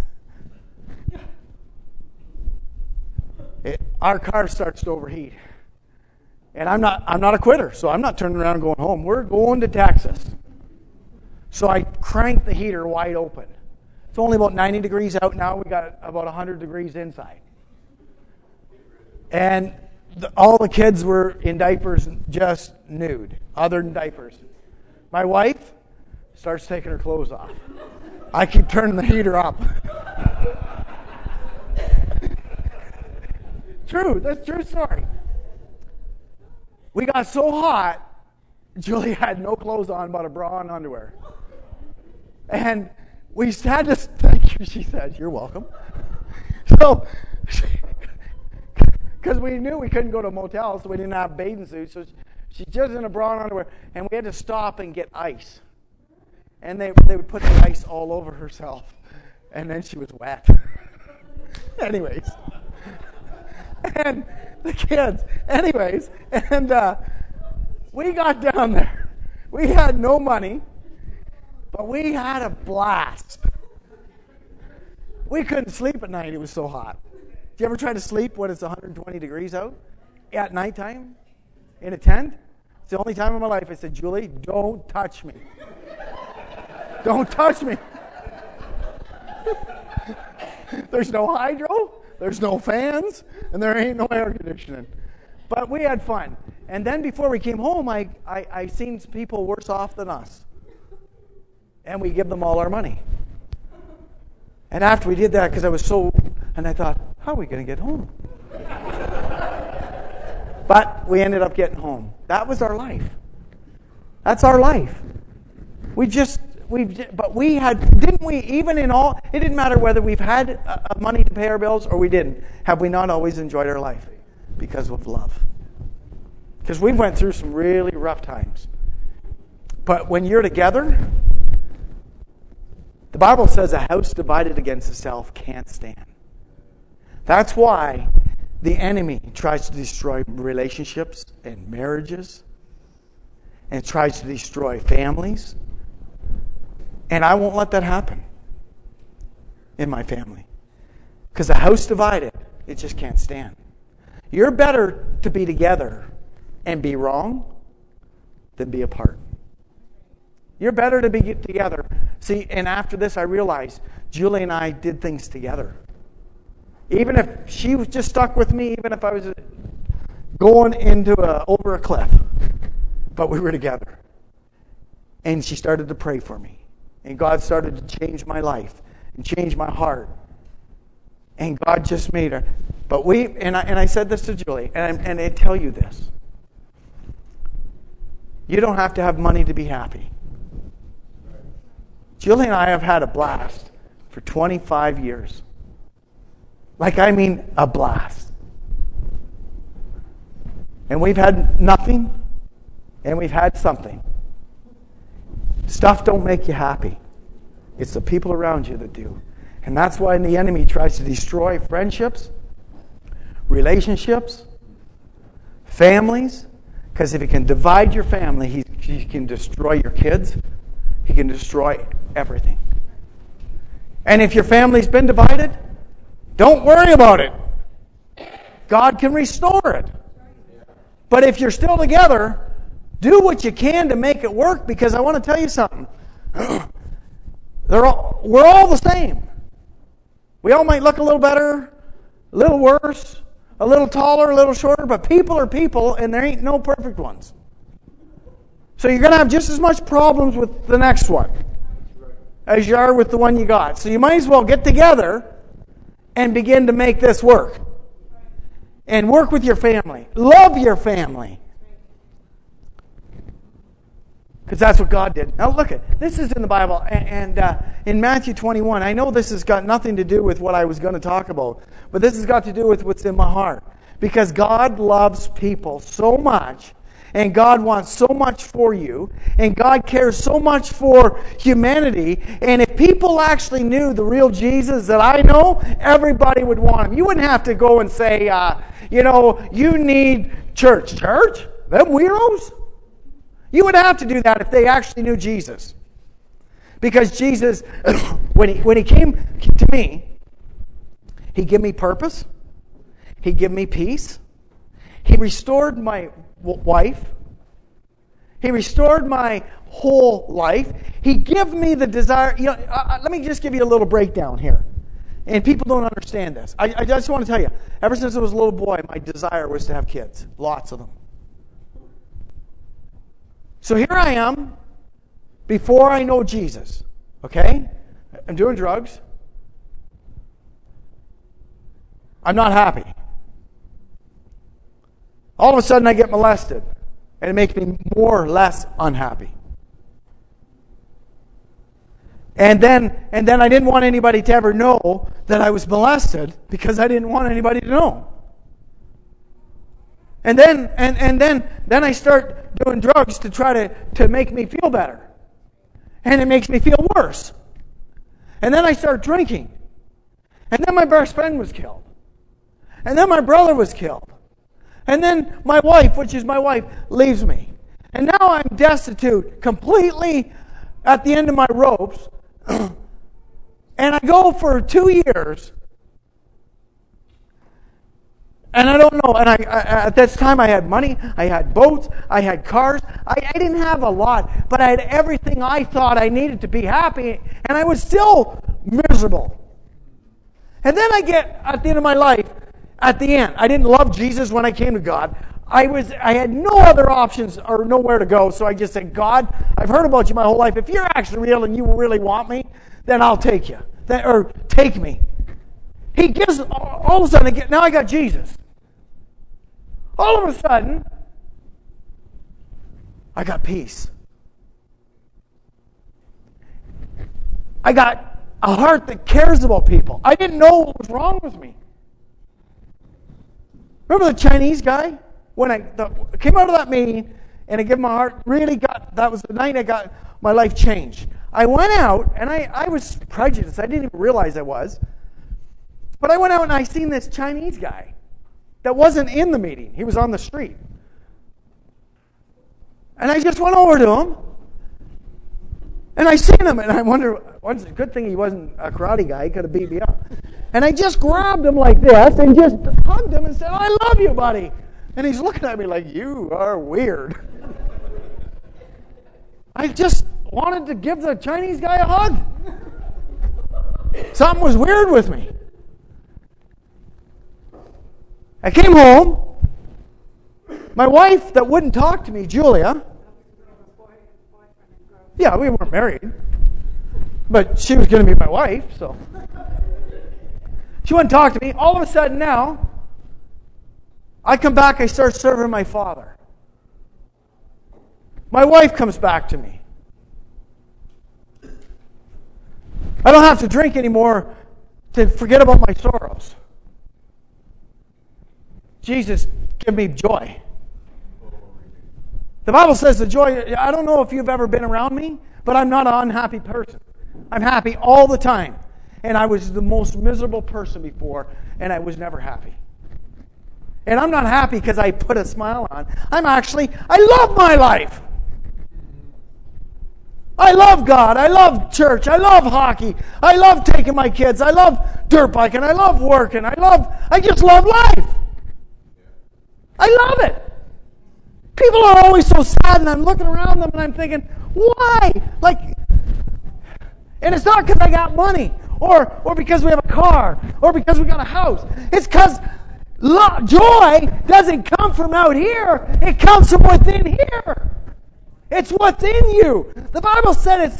Our car starts to overheat. And I'm not a quitter, so I'm not turning around and going home. We're going to Texas. So I crank the heater wide open. It's only about 90 degrees out now. We got about 100 degrees inside. And all the kids were in diapers, just nude, other than diapers. My wife starts taking her clothes off. I keep turning the heater up. True, that's a true story. We got so hot, Julie had no clothes on but a bra and underwear. And we had to, thank you, she said, you're welcome. So, because we knew we couldn't go to a motel, so we didn't have bathing suits. So she's just in a bra and underwear, and we had to stop and get ice. And they would put the ice all over herself, and then she was wet. Anyways. And the kids. Anyways, and we got down there. We had no money, but we had a blast. We couldn't sleep at night. It was so hot. Do you ever try to sleep when it's 120 degrees out at nighttime in a tent? It's the only time in my life I said, Julie, don't touch me. Don't touch me. There's no hydro. There's no fans, and there ain't no air conditioning. But we had fun. And then before we came home, I seen people worse off than us. And we give them all our money. And after we did that, because I thought, how are we going to get home? But we ended up getting home. That was our life. That's our life. But we had, didn't we, even in all, it didn't matter whether we've had money to pay our bills or we didn't. Have we not always enjoyed our life? Because of love. Because we went through some really rough times. But when you're together, the Bible says a house divided against itself can't stand. That's why the enemy tries to destroy relationships and marriages and tries to destroy families. And I won't let that happen in my family. Because a house divided, it just can't stand. You're better to be together and be wrong than be apart. You're better to be together. See, and after this I realized Julie and I did things together. Even if she was just stuck with me, even if I was going over a cliff. But we were together. And she started to pray for me. And God started to change my life and change my heart. And God just made her. But I said this to Julie, and I tell you this. You don't have to have money to be happy. Julie and I have had a blast for 25 years. A blast. And we've had nothing, and we've had something. Stuff don't make you happy. It's the people around you that do. And that's why the enemy tries to destroy friendships, relationships, families. Because if he can divide your family, he can destroy your kids. He can destroy everything. And if your family's been divided, don't worry about it. God can restore it. But if you're still together, do what you can to make it work, because I want to tell you something. We're all the same. We all might look a little better, a little worse, a little taller, a little shorter, but people are people, and there ain't no perfect ones. So you're going to have just as much problems with the next one as you are with the one you got. So you might as well get together and begin to make this work. And work with your family. Love your family. Because that's what God did. Now look at this is in the Bible, and in Matthew 21. I know this has got nothing to do with what I was going to talk about, but this has got to do with what's in my heart. Because God loves people so much, and God wants so much for you, and God cares so much for humanity. And if people actually knew the real Jesus that I know, everybody would want him. You wouldn't have to go and say, you need church. Church? Them weirdos? You would have to do that if they actually knew Jesus. Because Jesus, when he came to me, he gave me purpose. He gave me peace. He restored my wife. He restored my whole life. He gave me the desire. Let me just give you a little breakdown here. And people don't understand this. I just want to tell you, ever since I was a little boy, my desire was to have kids. Lots of them. So here I am, before I know Jesus, okay? I'm doing drugs. I'm not happy. All of a sudden I get molested, and it makes me more or less unhappy. And then I didn't want anybody to ever know that I was molested because I didn't want anybody to know. And then I start doing drugs to try to make me feel better. And it makes me feel worse. And then I start drinking. And then my best friend was killed. And then my brother was killed. And then my wife, which is my wife, leaves me. And now I'm destitute, completely at the end of my ropes. And I go for 2 years. And I don't know. And at this time I had money, I had boats, I had cars. I didn't have a lot, but I had everything I thought I needed to be happy, and I was still miserable. And then I get at the end of my life, at the end, I didn't love Jesus when I came to God. I had no other options or nowhere to go, so I just said, God, I've heard about you my whole life. If you're actually real and you really want me, then I'll take you. Or take me. He gives, all of a sudden, now I got Jesus. All of a sudden, I got peace. I got a heart that cares about people. I didn't know what was wrong with me. Remember the Chinese guy? When I came out of that meeting and I gave my heart, that was the night I got my life changed. I went out and I was prejudiced. I didn't even realize I was. But I went out and I seen this Chinese guy that wasn't in the meeting. He was on the street. And I just went over to him. And I seen him, and I wonder, it's a good thing he wasn't a karate guy. He could have beat me up. And I just grabbed him like this and just hugged him and said, I love you, buddy. And he's looking at me like, you are weird. I just wanted to give the Chinese guy a hug. Something was weird with me. I came home. My wife that wouldn't talk to me, Julia. Yeah, we weren't married. But she was going to be my wife, so. She wouldn't talk to me. All of a sudden now, I come back, I start serving my father. My wife comes back to me. I don't have to drink anymore to forget about my sorrows. Jesus, give me joy. The Bible says the joy, I don't know if you've ever been around me, but I'm not an unhappy person. I'm happy all the time. And I was the most miserable person before, and I was never happy. And I'm not happy because I put a smile on. I love my life. I love God. I love church. I love hockey. I love taking my kids. I love dirt biking. I love working. I just love life. I love it. People are always so sad, and I'm looking around them, and I'm thinking, why? And it's not because I got money, or because we have a car, or because we got a house. It's because joy doesn't come from out here. It comes from within here. It's what's in you. The Bible said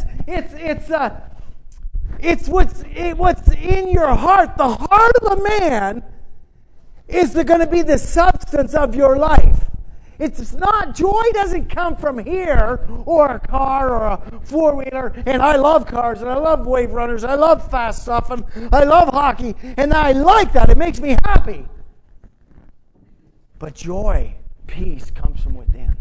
it's what's in your heart. The heart of the man is going to be the substance of your life. It's not, joy doesn't come from here or a car or a four-wheeler. And I love cars and I love wave runners. I love fast stuff and I love hockey. And I like that. It makes me happy. But joy, peace comes from within.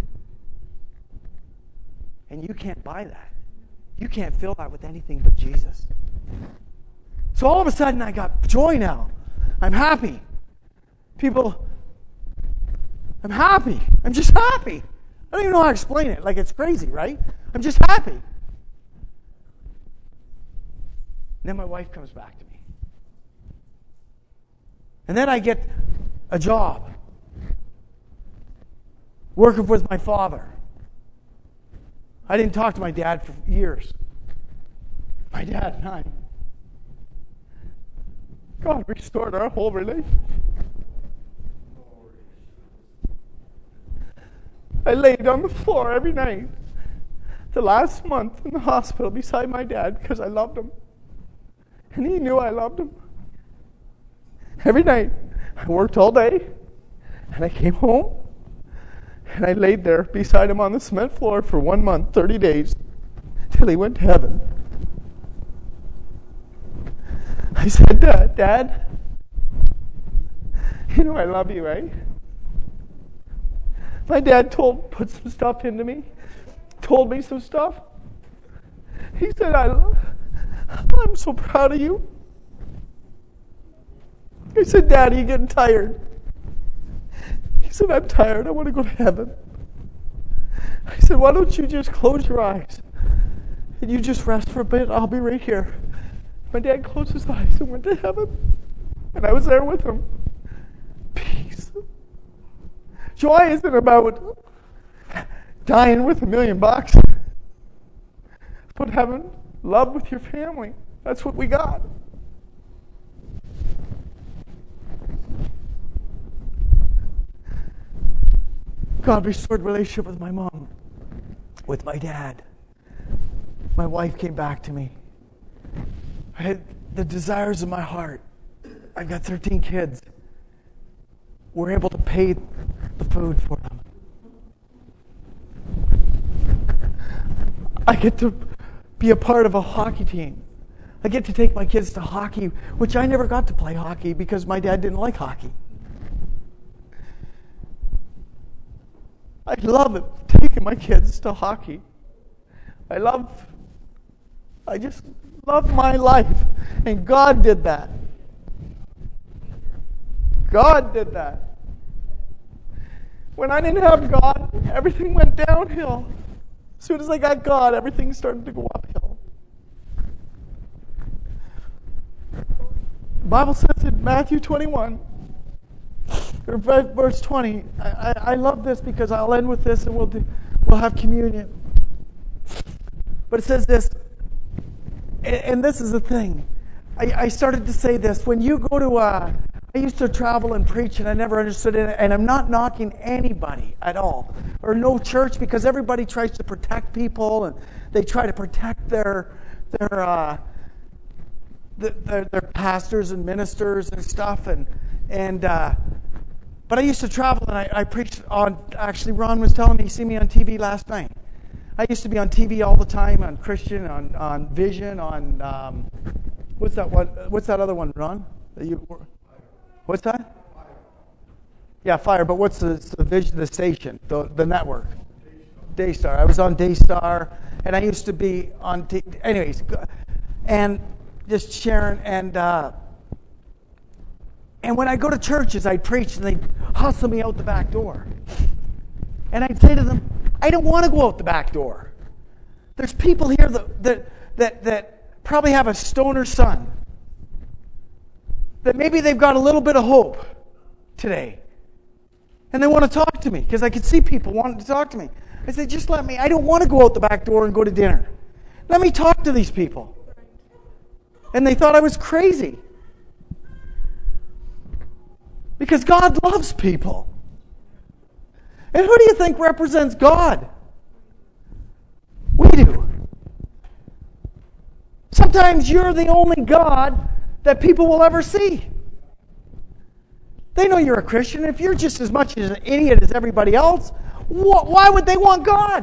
And you can't buy that. You can't fill that with anything but Jesus. So all of a sudden I got joy now. I'm happy. People, I'm happy. I'm just happy. I don't even know how to explain it. Like, it's crazy, right? I'm just happy. And then my wife comes back to me. And then I get a job working with my father. I didn't talk to my dad for years. My dad and I. God restored our whole relationship. I laid on the floor every night the last month in the hospital beside my dad because I loved him. And he knew I loved him. Every night, I worked all day, and I came home, and I laid there beside him on the cement floor for 1 month, 30 days, till he went to heaven. I said, Dad, you know I love you, right? My dad put some stuff into me, told me some stuff. He said, I'm so proud of you. I said, Dad, are you getting tired? He said, I'm tired. I want to go to heaven. I said, why don't you just close your eyes and you just rest for a bit? I'll be right here. My dad closed his eyes and went to heaven. And I was there with him. Peace. Joy isn't about dying with $1 million. But having love with your family. That's what we got. God restored relationship with my mom, with my dad. My wife came back to me. I had the desires of my heart. I've got 13 kids. We're able to pay the food for them. I get to be a part of a hockey team. I get to take my kids to hockey, which I never got to play hockey because my dad didn't like hockey. I love it, taking my kids to hockey. I just love my life. And God did that. God did that. When I didn't have God, everything went downhill. As soon as I got God, everything started to go uphill. The Bible says in Matthew 21, or verse 20, I love this because I'll end with this and we'll have communion. But it says this, and this is the thing. I started to say this. When you go to, I used to travel and preach and I never understood it, and I'm not knocking anybody at all, or no church, because everybody tries to protect people and they try to protect their pastors and ministers and stuff, but I used to travel and I preached on, actually Ron was telling me, he seen me on TV last night. I used to be on TV all the time, on Christian, on Vision, on, what's that other one, Ron? What's that? Yeah, Fire, but what's the Vision, the station, the network? Daystar. I was on Daystar, and I used to be on, anyways, and just sharing, and when I go to churches, I'd preach, and they'd hustle me out the back door. And I'd say to them, I don't want to go out the back door. There's people here that probably have a stoner son. That maybe they've got a little bit of hope today. And they want to talk to me, because I could see people wanting to talk to me. I said, just let me, I don't want to go out the back door and go to dinner. Let me talk to these people. And they thought I was crazy. Because God loves people. And who do you think represents God? We do. Sometimes you're the only God that people will ever see. They know you're a Christian. If you're just as much as an idiot as everybody else, Why would they want God?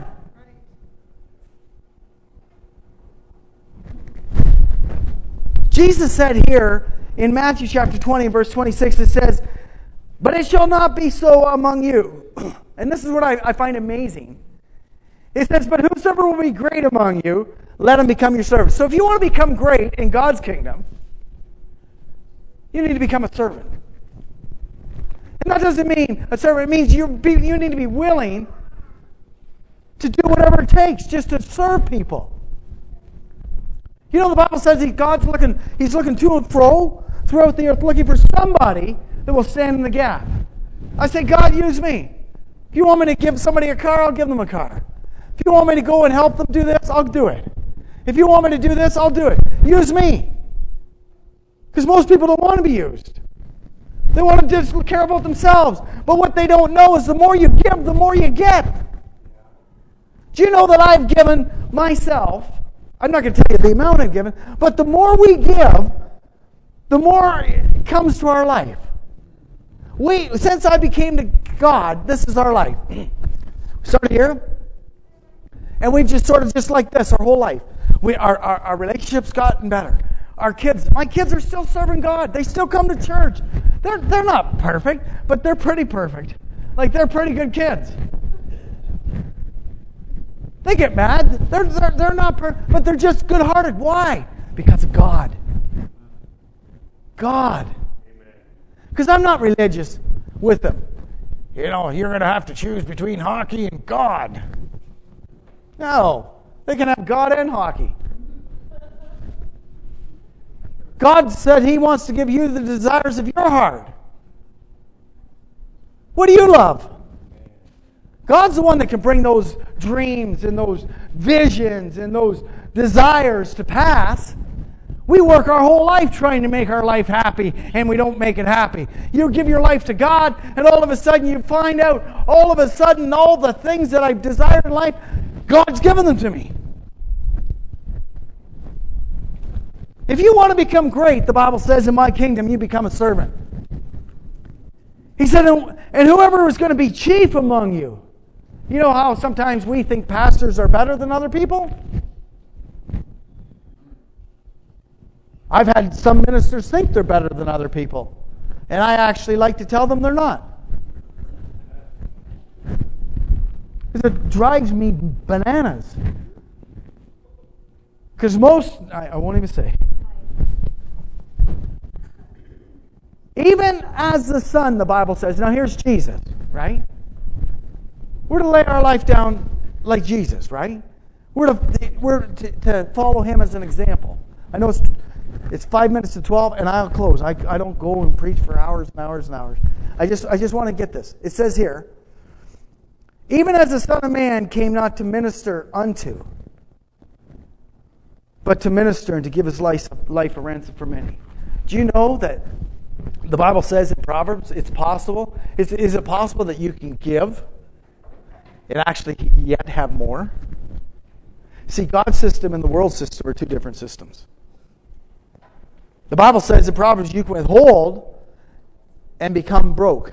Jesus said here in Matthew chapter 20, verse 26, it says, "But it shall not be so among you." And this is what I find amazing. It says, "But whosoever will be great among you, let him become your servant." So if you want to become great in God's kingdom, you need to become a servant. And that doesn't mean a servant. It means you need to be willing to do whatever it takes just to serve people. You know, the Bible says He's looking to and fro throughout the earth, looking for somebody that will stand in the gap. I say, God, use me. If you want me to give somebody a car, I'll give them a car. If you want me to go and help them do this, I'll do it. If you want me to do this, I'll do it. Use me. Because most people don't want to be used. They want to just care about themselves. But what they don't know is the more you give, the more you get. Do you know that I've given myself, I'm not going to tell you the amount I've given, but the more we give, the more it comes to our life. Since I became to God, this is our life. We started here, and we've just sort of just like this our whole life. Our relationship's gotten better. My kids are still serving God. They still come to church. They're not perfect, but they're pretty perfect. Like, they're pretty good kids. They get mad. They're not perfect, but they're just good-hearted. Why? Because of God. God. Because I'm not religious with them. You know, you're going to have to choose between hockey and God. No. They can have God and hockey. God said He wants to give you the desires of your heart. What do you love? God's the one that can bring those dreams and those visions and those desires to pass. We work our whole life trying to make our life happy, and we don't make it happy. You give your life to God, and all of a sudden you find out, all the things that I've desired in life, God's given them to me. If you want to become great, the Bible says, in my kingdom, you become a servant. He said, and whoever is going to be chief among you. You know how sometimes we think pastors are better than other people? I've had some ministers think they're better than other people. And I actually like to tell them they're not. Because it drives me bananas. Because I won't even say. Even as the Son, the Bible says, now here's Jesus, right? We're to lay our life down like Jesus, right? We're to follow Him as an example. I know it's 5 minutes to 12, and I'll close. I don't go and preach for hours and hours and hours. I just want to get this. It says here, even as the Son of Man came not to minister unto, but to minister and to give His life a ransom for many. Do you know that the Bible says in Proverbs it's possible? Is it possible that you can give and actually yet have more? See, God's system and the world system are two different systems. The Bible says in Proverbs you can withhold and become broke.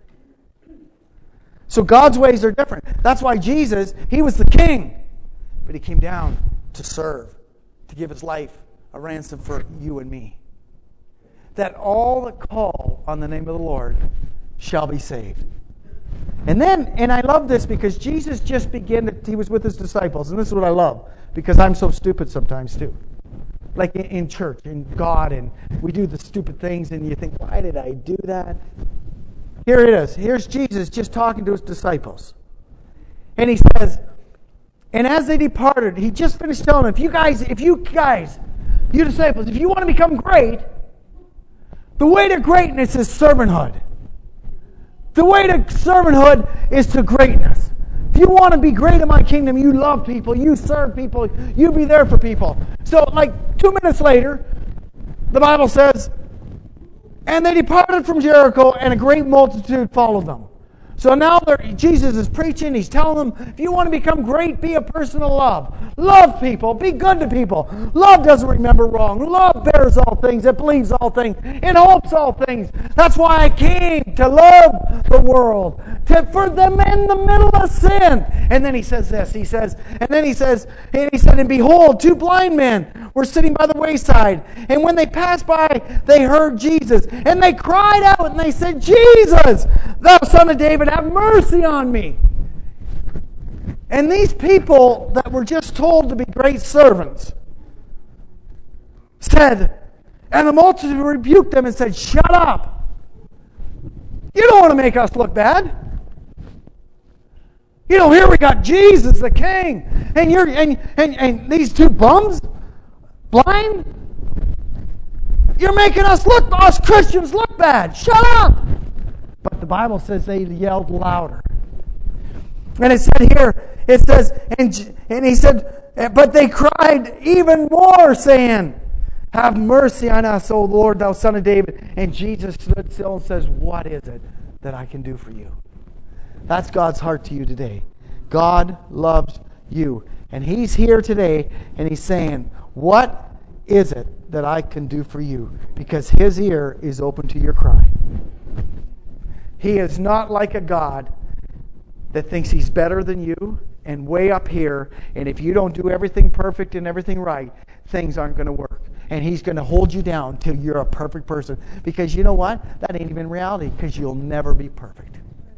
So God's ways are different. That's why Jesus, He was the king, but He came down to serve, to give His life a ransom for you and me. That all that call on the name of the Lord shall be saved. And I love this because Jesus just He was with His disciples, and this is what I love, because I'm so stupid sometimes too. Like in church, in God, and we do the stupid things, and you think, why did I do that? Here it is. Here's Jesus just talking to His disciples. And He says, and as they departed, He just finished telling them, you disciples, if you want to become great, the way to greatness is servanthood. The way to servanthood is to greatness. If you want to be great in my kingdom, you love people, you serve people, you be there for people. So like 2 minutes later, the Bible says, and they departed from Jericho, and a great multitude followed them. So now Jesus is preaching. He's telling them, if you want to become great, be a person of love. Love people. Be good to people. Love doesn't remember wrong. Love bears all things. It believes all things. It hopes all things. That's why I came, to love the world. For them in the middle of sin. And then he says this. He said, and behold, 2 blind men were sitting by the wayside. And when they passed by, they heard Jesus. And they cried out and they said, Jesus, thou Son of David, have mercy on me. And these people that were just told to be great servants said, and the multitude rebuked them and said, shut up. You don't want to make us look bad. You know, here we got Jesus the King, and you're and these 2 bums, blind. You're making us Christians look bad. Shut up. But the Bible says they yelled louder. And it said here, it says, and he said, but they cried even more, saying, have mercy on us, O Lord, thou Son of David. And Jesus stood still and says, what is it that I can do for you? That's God's heart to you today. God loves you. And He's here today, and He's saying, what is it that I can do for you? Because His ear is open to your cry. He is not like a God that thinks He's better than you and way up here, and if you don't do everything perfect and everything right, things aren't going to work. And He's going to hold you down till you're a perfect person. Because you know what? That ain't even reality, because you'll never be perfect.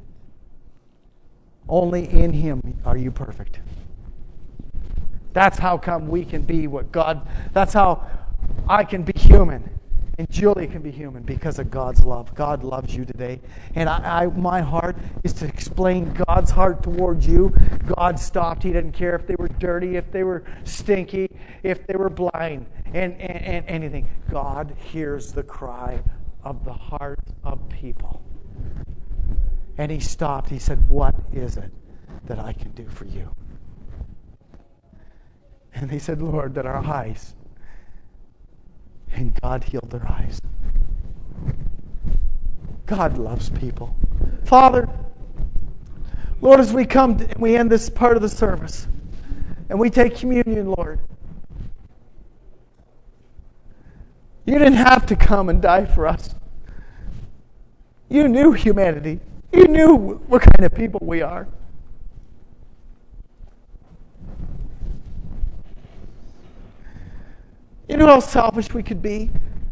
Only in Him are you perfect. That's how come we can be what God... That's how I can be human. And Julie can be human because of God's love. God loves you today. And my heart is to explain God's heart towards you. God stopped. He didn't care if they were dirty, if they were stinky, if they were blind, and anything. God hears the cry of the heart of people. And He stopped. He said, what is it that I can do for you? And they said, Lord, that our eyes... And God healed their eyes. God loves people. Father, Lord, as we come and we end this part of the service, and we take communion, Lord, you didn't have to come and die for us. You knew humanity. You knew what kind of people we are. You know how selfish we could be?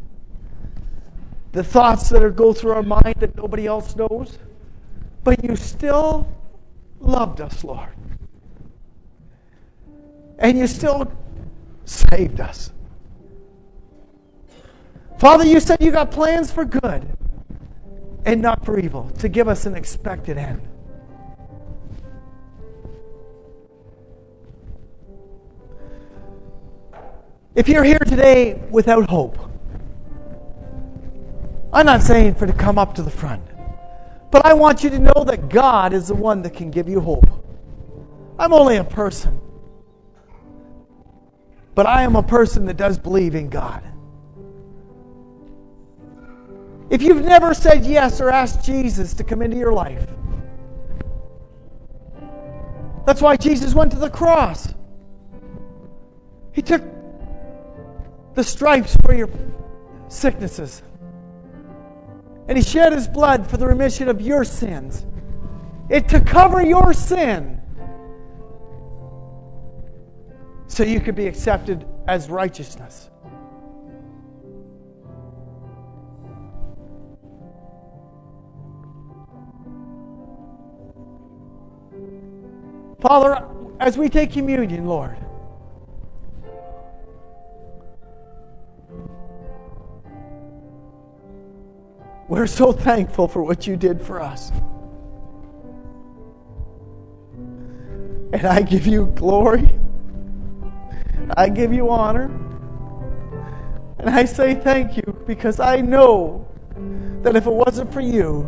The thoughts that go through our mind that nobody else knows. But you still loved us, Lord. And you still saved us. Father, you said you got plans for good and not for evil, to give us an expected end. If you're here today without hope, I'm not saying to come up to the front, but I want you to know that God is the one that can give you hope. I'm only a person, but I am a person that does believe in God. If you've never said yes or asked Jesus to come into your life, that's why Jesus went to the cross. He took the stripes for your sicknesses. And He shed His blood for the remission of your sins. It to cover your sin. So you could be accepted as righteousness. Father, as we take communion, Lord, we're so thankful for what you did for us. And I give you glory. I give you honor. And I say thank you because I know that if it wasn't for you,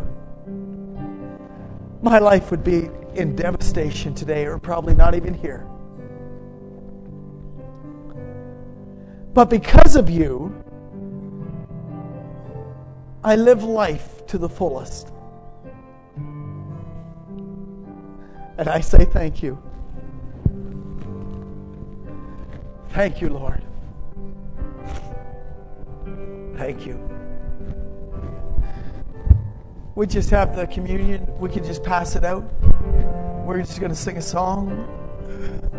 my life would be in devastation today, or probably not even here. But because of you, I live life to the fullest. And I say thank you. Thank you, Lord. Thank you. We just have the communion. We can just pass it out. We're just going to sing a song.